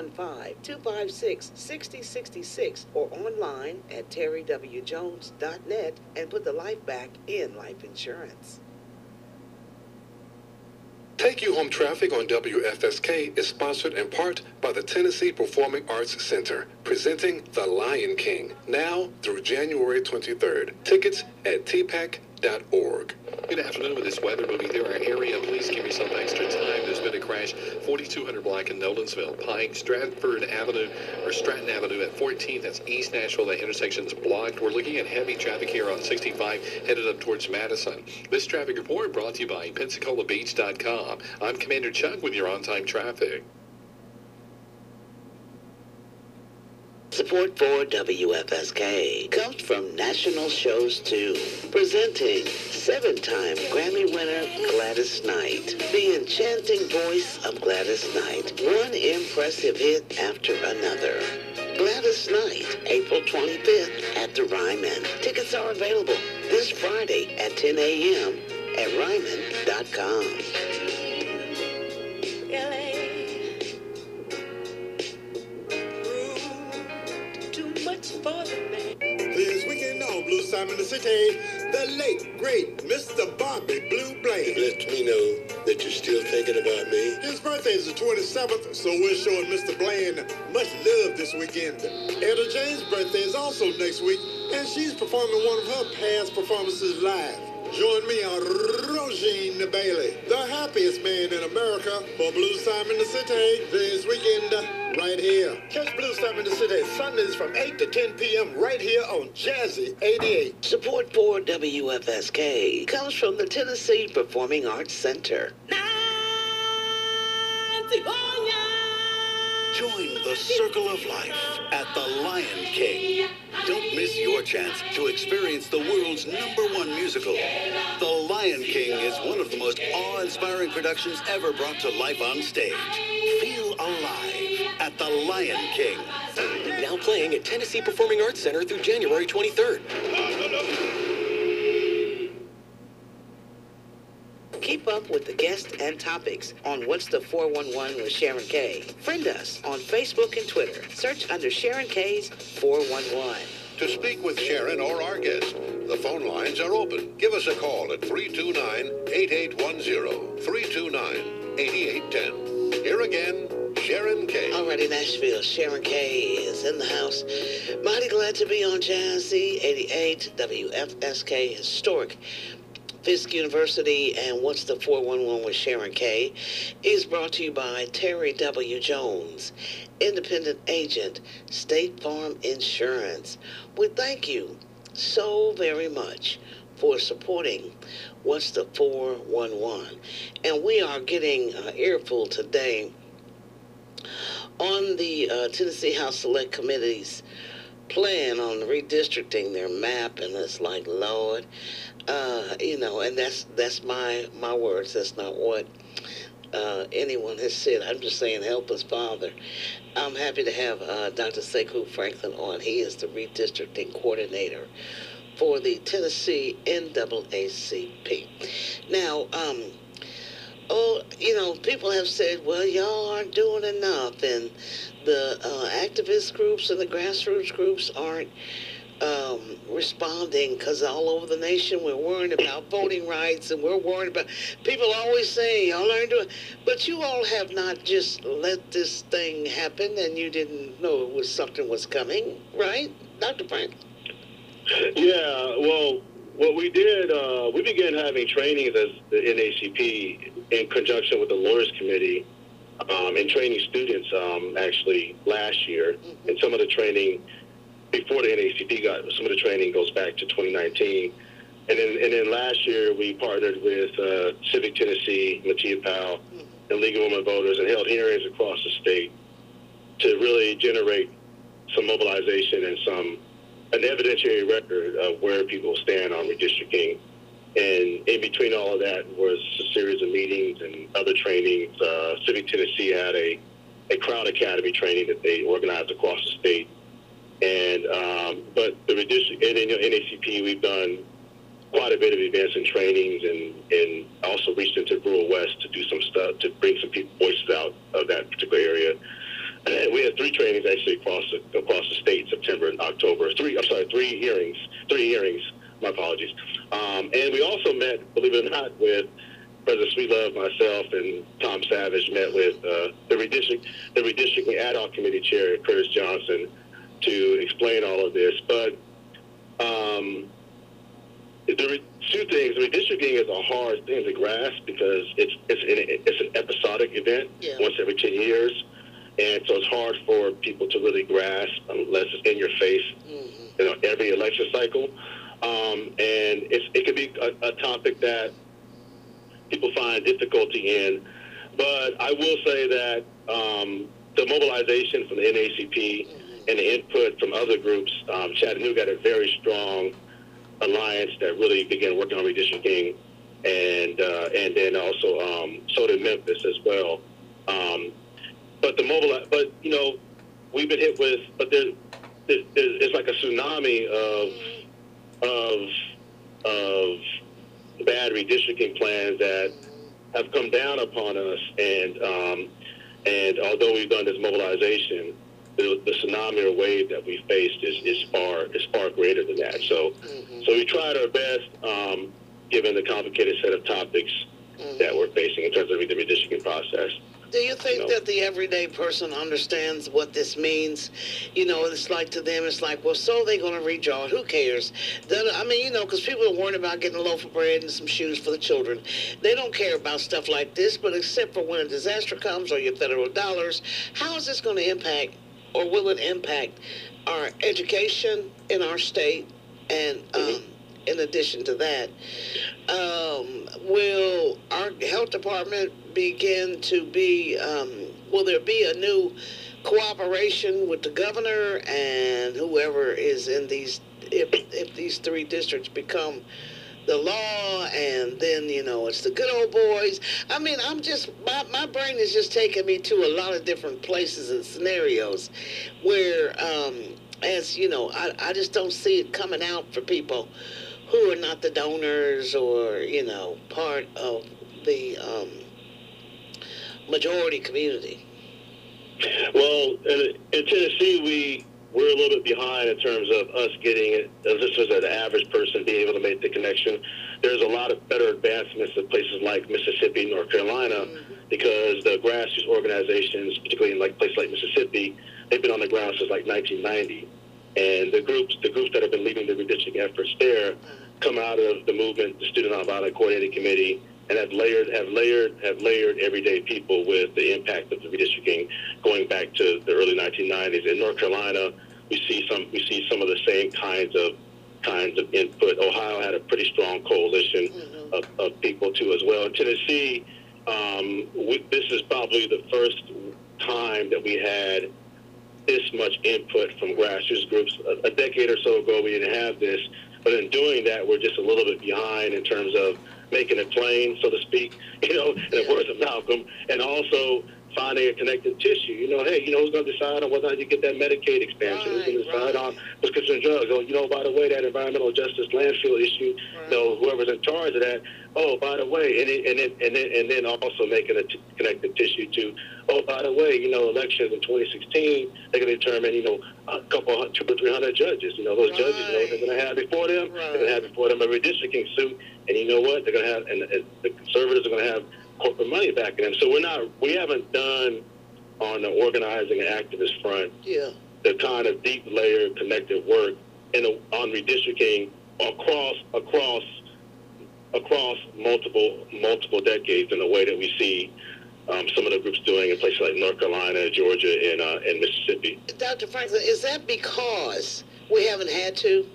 615-256-6066 or online at terrywjones.net and put the life back in life insurance. Take You Home Traffic on WFSK is sponsored in part by the Tennessee Performing Arts Center, presenting The Lion King, now through January 23rd. Tickets at tpac.org. Good afternoon. With this weather moving through our area, please give yourself extra time. There's been a crash 4200 block in Nolensville. Pike, Stratton Avenue at 14th. That's East Nashville. That intersection's blocked. We're looking at heavy traffic here on 65 headed up towards Madison. This traffic report brought to you by PensacolaBeach.com. I'm Commander Chuck with your on-time traffic. Support for WFSK comes from National Shows 2, presenting 7-time Grammy winner Gladys Knight, the enchanting voice of Gladys Knight, one impressive hit after another. Gladys Knight, April 25th at the Ryman. Tickets are available this Friday at 10 a.m. at Ryman.com. This weekend on Blue Simon the City, the late, great Mr. Bobby Blue Blaine. Let me know that you're still thinking about me. His birthday is the 27th, so we're showing Mr. Blaine much love this weekend. Etta James' birthday is also next week, and she's performing one of her past performances live. Join me on Rogine Bailey, the happiest man in America, for Blue Simon the City this weekend right here. Catch Blue Simon the City Sundays from 8 to 10 p.m. right here on Jazzy 88. Support for WFSK comes from the Tennessee Performing Arts Center. Join the circle of life at the Lion King. Don't miss your chance to experience the world's #1 musical. The Lion King is one of the most awe-inspiring productions ever brought to life on stage. Feel alive at the Lion King. Now playing at Tennessee Performing Arts Center through January 23rd. Keep up with the guests and topics on What's the 411 with Sharon K. Friend us on Facebook and Twitter. Search under Sharon K's 411. To speak with Sharon or our guest, the phone lines are open. Give us a call at 329-8810, 329-8810. Here again, Sharon K. Alrighty, Nashville, Sharon K is in the house. Mighty glad to be on Jazzy 88, WFSK Historic. Fisk University and What's the 411 with Sharon K is brought to you by Terry W. Jones, independent agent, State Farm Insurance. We thank you so very much for supporting What's the 411. And we are getting an earful today on the Tennessee House Select Committee's plan on redistricting their map, and it's like, Lord, and that's my words. That's not what anyone has said. I'm just saying, help us, Father. I'm happy to have Dr. Sekou Franklin on. He is the redistricting coordinator for the Tennessee NAACP. Now, people have said, well, y'all aren't doing enough, and the activist groups and the grassroots groups aren't responding, because all over the nation we're worried about voting rights, and we're worried about, people always say y'all aren't doing, but you all have not just let this thing happen and you didn't know something was coming, right, Dr. Franklin? Yeah, well, what we did, we began having trainings as the NAACP in conjunction with the Lawyers Committee, and training students actually last year. Mm-hmm. And some of the training before the NAACP some of the training goes back to 2019. And then last year we partnered with Civic Tennessee, Mattia Powell, and League of Women Voters, and held hearings across the state to really generate some mobilization and an evidentiary record of where people stand on redistricting. And in between all of that was a series of meetings and other trainings. Civic Tennessee had a Crown Academy training that they organized across the state. And but the redistricting, and in NAACP, we've done quite a bit of events and trainings, and also reached into rural West to do some stuff to bring some people voices out of that particular area. And we had 3 trainings actually across the state, September and October. 3 hearings. My apologies. And we also met, believe it or not, with President Sweetlove, myself, and Tom Savage met with the redistricting ad hoc committee chair, Curtis Johnson, to explain all of this. But two things. Redistricting is a hard thing to grasp because it's an episodic event once every 10 years. And so it's hard for people to really grasp unless it's in your face, every election cycle. And it could be a topic that people find difficulty in. But I will say that the mobilization from the NAACP and the input from other groups, Chattanooga had a very strong alliance that really began working on redistricting, and then also so did Memphis as well. But we've been hit with, but it's like a tsunami of bad redistricting plans that have come down upon us, and although we've done this mobilization, the tsunami or wave that we faced is far greater than that. So we tried our best, given the complicated set of topics that we're facing in terms of the redistricting process. Do you think that the everyday person understands what this means? It's like to them, it's like, well, so they're going to redraw. Who cares? Because people are worried about getting a loaf of bread and some shoes for the children. They don't care about stuff like this, but except for when a disaster comes or your federal dollars, how is this going to impact, or will it impact, our education in our state? And in addition to that, will our health department begin to be, will there be a new cooperation with the governor and whoever is in these, if these three districts become the law, and then, it's the good old boys? I mean, my brain is just taking me to a lot of different places and scenarios where, I just don't see it coming out for people who are not the donors or, part of the majority community. Well, in Tennessee, we're a little bit behind in terms of us getting it, just as an average person being able to make the connection. There's a lot of better advancements in places like Mississippi, North Carolina, because the grassroots organizations, particularly in places like Mississippi, they've been on the ground since 1990. And the groups that have been leading the redistricting efforts there come out of the movement, the Student Nonviolent Coordinating Committee, and have layered everyday people with the impact of the redistricting going back to the early 1990s. In North Carolina, we see some of the same kinds of input. Ohio had a pretty strong coalition of people too as well. In Tennessee, this is probably the first time that we had this much input from grassroots groups. A decade or so ago, we didn't have this, but in doing that, we're just a little bit behind in terms of making it plain, so to speak, in the words of Malcolm, and also finding a connective tissue. Who's going to decide on whether or not you get that Medicaid expansion? Who's going to decide on prescription drugs? By the way, that environmental justice landfill issue, whoever's in charge of that, by the way, and then also making a connective tissue to, by the way, elections in 2016, they're going to determine, a couple, 200 or 300 judges. Those judges, they're going to have before them, they're going to have before them a redistricting suit, and you know what? They're going to have, and the conservatives are going to have corporate money backing them. So we haven't done on the organizing and activist front the kind of deep layered connective work on redistricting across multiple decades in the way that we see some of the groups doing in places like North Carolina, Georgia, and Mississippi. Dr. Franklin, is that because we haven't had to?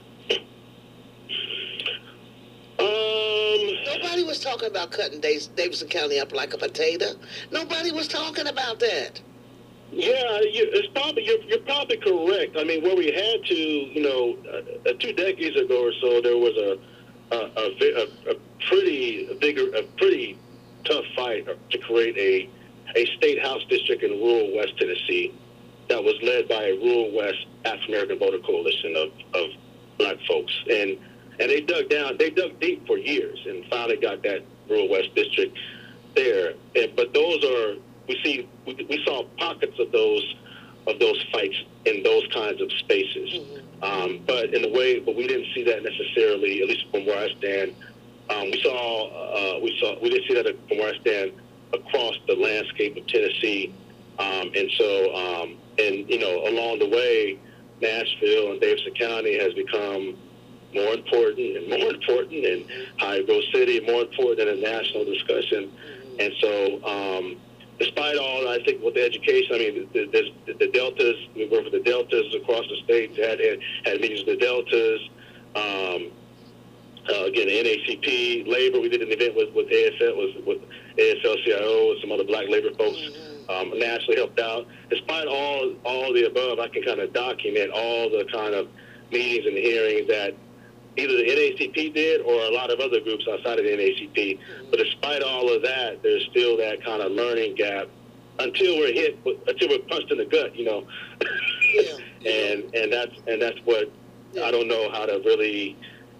Nobody was talking about cutting Davidson County up like a potato. Nobody was talking about that. Yeah, you're probably correct. I mean, where we had to, 2 decades ago or so, there was a pretty tough fight to create a state house district in rural West Tennessee that was led by a rural West African American voter coalition of black folks, and they dug deep for years and finally got that rural West district there. But we saw pockets of those fights in those kinds of spaces. But but we didn't see that necessarily, at least from where I stand. We didn't see that from where I stand across the landscape of Tennessee. Along the way, Nashville and Davidson County has become more important, and Hyde Grove City more important in a national discussion. And so, despite all, I think with the education, I mean, the Deltas, we work with the Deltas across the state, had meetings with the Deltas. Again, the NACP, labor, we did an event with AFL-CIO and some other black labor folks. Nationally helped out. Despite all the above, I can kind of document all the kind of meetings and hearings that either the NACP did or a lot of other groups outside of the NACP. But despite all of that, there's still that kind of learning gap until we're punched in the gut, you know. and that's what I don't know how to really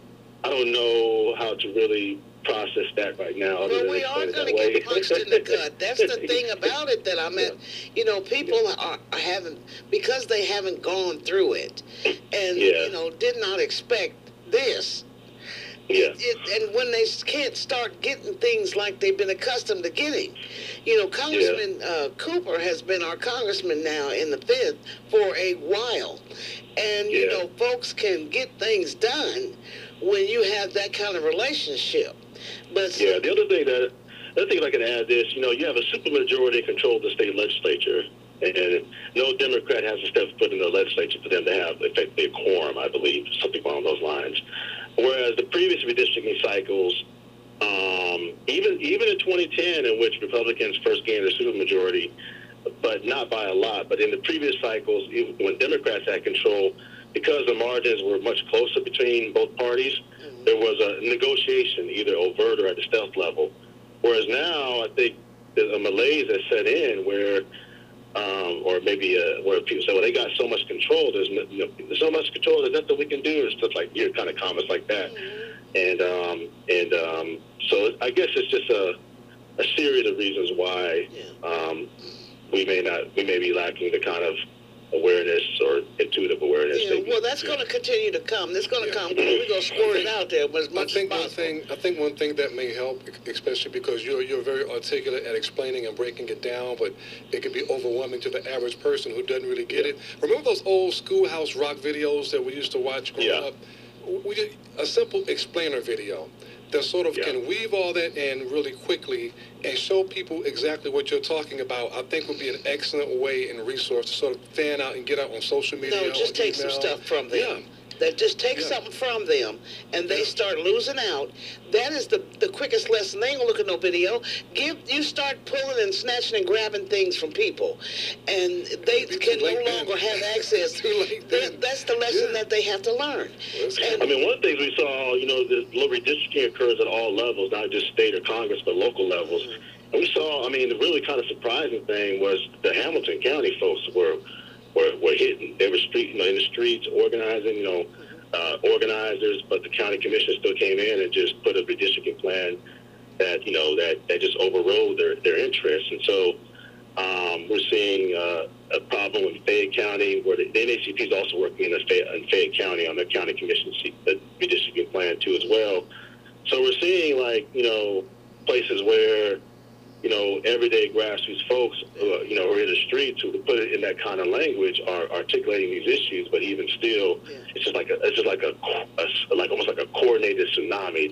process that right now. Well, we are going to get punched in the gut. That's the thing about it that I meant. You know, people because they haven't gone through it and, you know, did not expect this. Yeah. And when they can't start getting things like they've been accustomed to getting. You know, Congressman Cooper has been our congressman now in the 5th for a while. And, you know, folks can get things done when you have that kind of relationship. But the other thing I can add is, you know, you have a supermajority control of the state legislature, and no Democrat has to step foot in the legislature for them to have effective quorum, I believe, something along those lines. Whereas the previous redistricting cycles, even in 2010, in which Republicans first gained a supermajority, but not by a lot, but in the previous cycles, when Democrats had control, because the margins were much closer between both parties, there was a negotiation, either overt or at the stealth level. Whereas now, I think there's a malaise that set in where, or maybe where people say, well, they got so much control, there's so much control, there's nothing we can do, or stuff like your kind of comments like that. So I guess it's just a series of reasons why we may be lacking the kind of awareness or intuitive awareness. Yeah, well, that's going to continue to come. It's going to come. We're going to squirt it out there as much as possible. I think one thing that may help, especially because you're very articulate at explaining and breaking it down, but it can be overwhelming to the average person who doesn't really get it. Remember those old Schoolhouse Rock videos that we used to watch growing up? We did a simple explainer video that sort of can weave all that in really quickly and show people exactly what you're talking about. I think would be an excellent way and resource to sort of fan out and get out on social media. No, just take some stuff from them. That just take something from them and they start losing out. That is the quickest lesson. They ain't gonna look at no video. You start pulling and snatching and grabbing things from people, and they can no longer have access. That's the lesson that they have to learn. I mean, one of the things we saw, you know, the redistricting occurs at all levels, not just state or Congress, but local levels. And we saw, I mean, the really kind of surprising thing was the Hamilton County folks were hitting. They were in the streets organizing, organizers, but the county commission still came in and just put a redistricting plan that, that just overrode their interests. And so we're seeing a problem with Fayette County, where the NACP is also working in Fayette County on their county commission redistricting plan too as well. So we're seeing places where everyday grassroots folks, who are in the streets, who put it in that kind of language, are articulating these issues. But even still, it's just almost like a coordinated tsunami.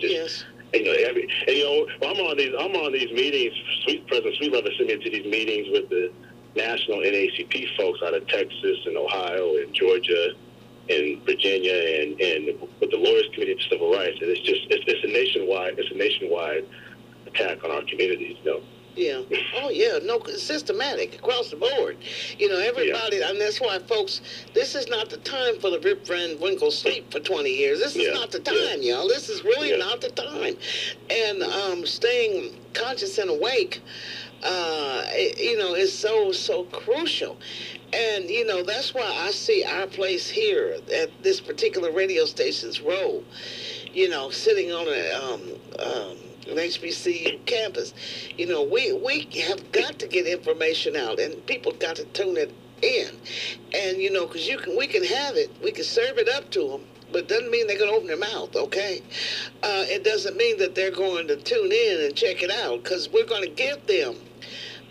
I'm on these meetings. President Sweetlever sent me to these meetings with the national NACP folks out of Texas and Ohio and Georgia and Virginia and with the Lawyers Committee for Civil Rights. And it's a nationwide attack on our communities. Yeah. Oh, yeah. No, systematic across the board. Everybody, and that's why, folks, this is not the time for the Rip Van Winkle sleep for 20 years. This is not the time, y'all. This is really not the time. And staying conscious and awake, is so crucial. And, that's why I see our place here at this particular radio station's role, sitting on an HBCU campus. We have got to get information out, and people got to tune it in. And, because we can have it, we can serve it up to them, but it doesn't mean they're going to open their mouth, okay? It doesn't mean that they're going to tune in and check it out, because we're going to give them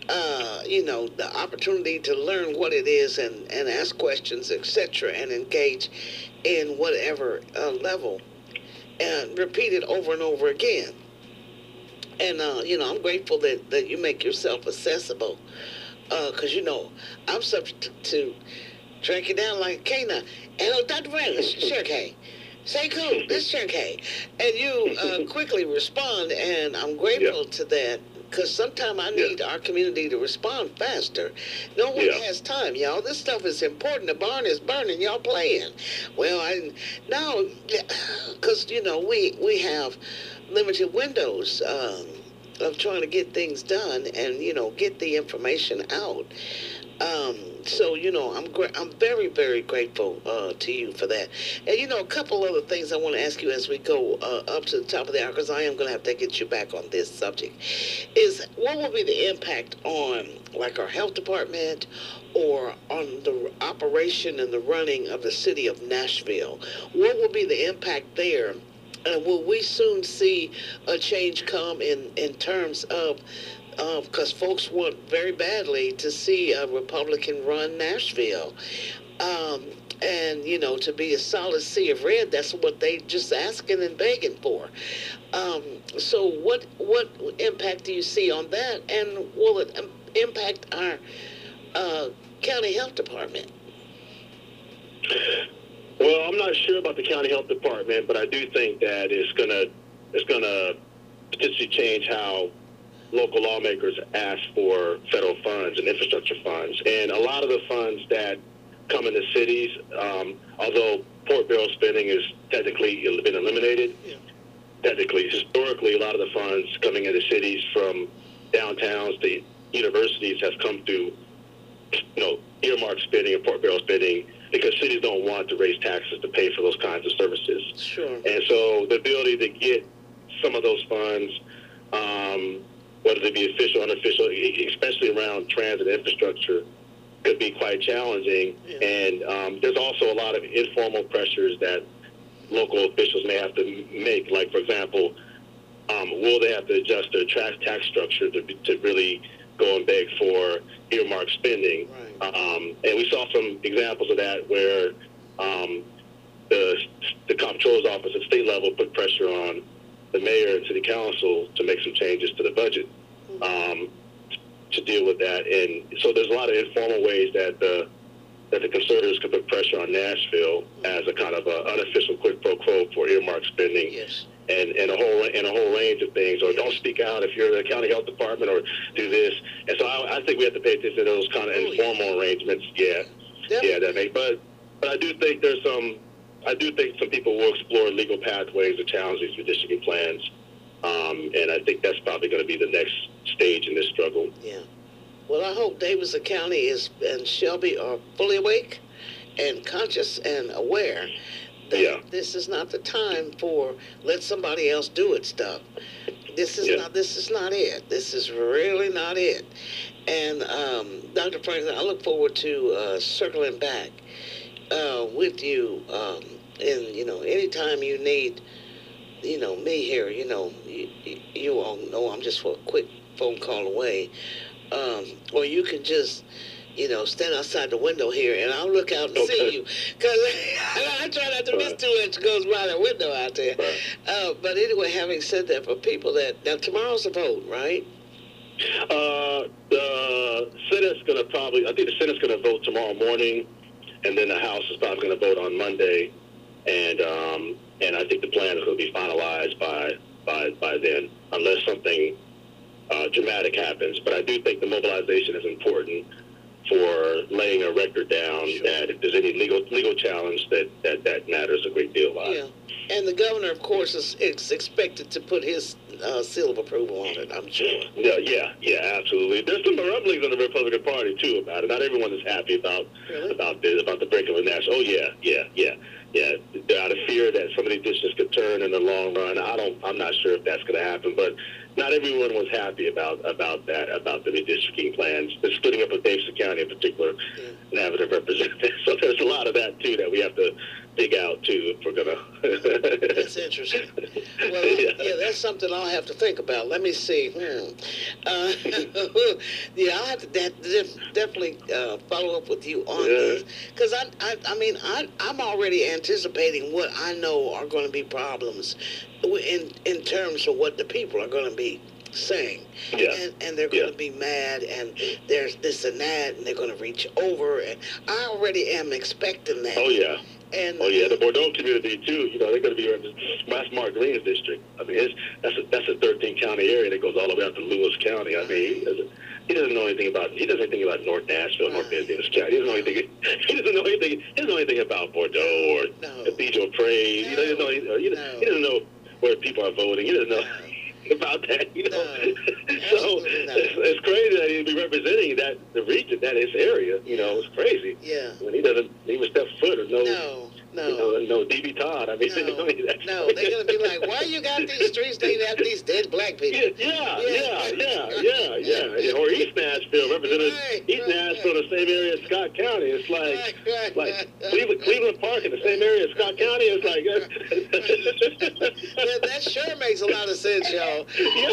the opportunity to learn what it is and ask questions, etc., and engage in whatever level, and repeat it over and over again. And, I'm grateful that you make yourself accessible, because, I'm subject to track you down like K9. Hello, Dr. Brandon, this is Sharon K. Say cool, this is Sharon K. And you quickly respond, and I'm grateful to that, because sometimes I need our community to respond faster. No one has time, y'all. This stuff is important. The barn is burning. Y'all playing. Well, because, we have limited windows of trying to get things done and, get the information out. So, I'm very, very grateful to you for that. And, a couple other things I want to ask you as we go up to the top of the hour, because I am going to have to get you back on this subject, is what will be the impact on, like, our health department or on the operation and the running of the city of Nashville? What will be the impact there? And will we soon see a change come in terms of because folks want very badly to see a Republican-run Nashville. And, to be a solid sea of red, that's what they just asking and begging for. So what impact do you see on that? And will it impact our county health department? Well, I'm not sure about the county health department, but I do think that it's gonna potentially change how local lawmakers ask for federal funds and infrastructure funds. And a lot of the funds that come into cities, although Port Barrel spending is technically been eliminated, technically, historically, a lot of the funds coming into cities from downtowns to universities has come through, earmark spending and Port Barrel spending, because cities don't want to raise taxes to pay for those kinds of services. Sure. And so the ability to get some of those funds, whether they be official or unofficial, especially around transit infrastructure, could be quite challenging. Yeah. And there's also a lot of informal pressures that local officials may have to make. Like, for example, will they have to adjust their tax structure to really go and beg for earmark spending? Right. And we saw some examples of that where the comptroller's office at state level put pressure on the mayor and city council to make some changes to the budget to deal with that. And so there's a lot of informal ways that the conservatives could put pressure on Nashville as a kind of a unofficial quid pro quo for earmark spending. Yes. And a whole range of things, or don't speak out if you're the county health department, or do this. And so I think we have to pay attention to those kind of informal arrangements. Yeah, that make. But I do think some people will explore legal pathways to challenge these redistricting plans, and I think that's probably going to be the next stage in this struggle. Yeah. Well, I hope Davidson County and Shelby are fully awake and conscious and aware that this is not the time for let somebody else do it stuff. This is not it. This is really not it. And Dr. Franklin, I look forward to circling back with you. And anytime you need, me here, you all know I'm just for a quick phone call away. Or you can just, stand outside the window here, and I'll look out and see you. Because I try not to miss too much goes by the window out there. But anyway, having said that, for people now tomorrow's the vote, right? The Senate's going to I think the Senate's going to vote tomorrow morning, and then the House is probably going to vote on Monday. And I think the plan is going to be finalized by then, unless something dramatic happens. But I do think the mobilization is important for laying a record down that if there's any legal challenge, that matters a great deal. Yeah, and the governor, of course, is expected to put his seal of approval on it, I'm sure. Yeah, absolutely. There's some rumblings in the Republican Party too about it. Not everyone is happy about the break of the national. Oh yeah. Out of fear that some of these districts could turn in the long run. I'm not sure if that's going to happen, but not everyone was happy about that, about the redistricting plans, the splitting up of Davidson County in particular, and having a representative. So there's a lot of that too that we have to dig out too if we're gonna. That's interesting. Well, yeah, that's something I'll have to think about. Let me see. Yeah, I'll have to definitely follow up with you on this, because I'm already anticipating what I know are going to be problems in terms of what the people are going to be saying. And they're going to be mad, and there's this and that, and they're going to reach over, and I already am expecting that. Oh yeah. And the Bordeaux community too. You know, they're going to be that's Mark Green's district. I mean, that's a 13 county area that goes all the way out to Lewis County. I mean, he doesn't know anything about North Nashville, North Business County. He doesn't know anything. He doesn't know anything about Bordeaux or Cathedral Praise. He doesn't know where people are voting. He doesn't know about that, you know. So it's crazy that he'd be representing the region, that his area. You know, it's crazy. Yeah. When he doesn't even step foot or no D.B. Todd. I mean, no, they're gonna be like, why you got these streets named after these dead black people? Yeah. Or East Nashville, representing East Nashville, the same area as Scott County. It's like Cleveland Park in the same area as Scott County. It's like that sure makes a lot of sense, y'all.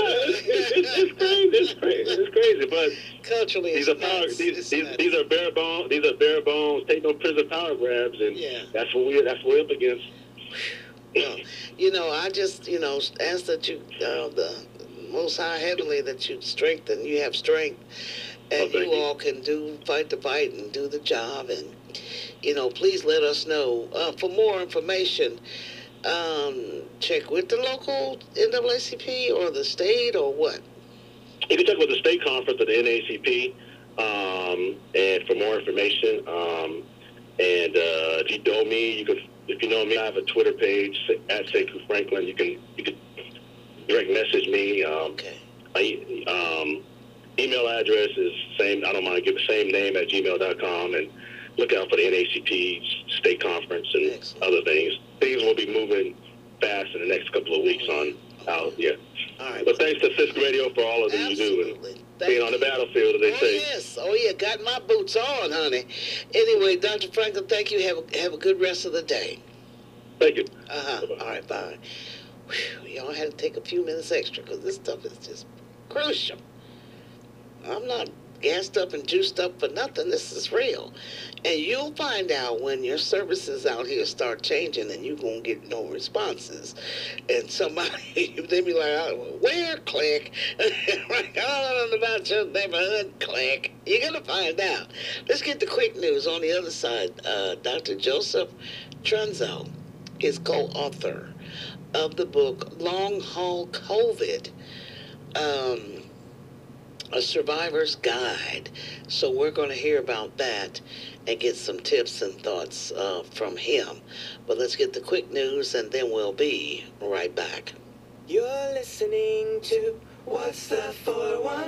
It's crazy. But culturally, these are bare bones. Take no prison power grabs, and that's what we're up against. Well, you know, I just ask that you, the Most High Heavenly, that you strengthen. You have strength, and you all can fight the fight and do the job. And please let us know for more information. Check with the local NAACP or the state or what? You can check with the state conference of the NAACP, and for more information. And if you know me, if you know me, I have a Twitter page at Sekou Franklin. You can direct message me. My email address is same. I don't mind give the same name at gmail.com, and look out for the NAACP state conference and other things. Things will be moving fast in the next couple of weeks on out. Yeah. All right. But thanks to Fisk Radio for all of that you do and being on the battlefield, as they say. Yes. Oh yeah. Got my boots on, honey. Anyway, Dr. Franklin, thank you. Have a good rest of the day. Thank you. All right. Bye. Whew, y'all had to take a few minutes extra because this stuff is just crucial. I'm not gassed up and juiced up for nothing. This is real. And you'll find out when your services out here start changing and you're going to get no responses. And somebody, they be like, where, click? I don't know nothing about your neighborhood, click. You're going to find out. Let's get the quick news on the other side. Dr. Joseph Trunzo is co-author of the book Long Haul COVID, A Survivor's Guide. So we're going to hear about that and get some tips and thoughts from him. But let's get the quick news and then we'll be right back. You're listening to What's the 411?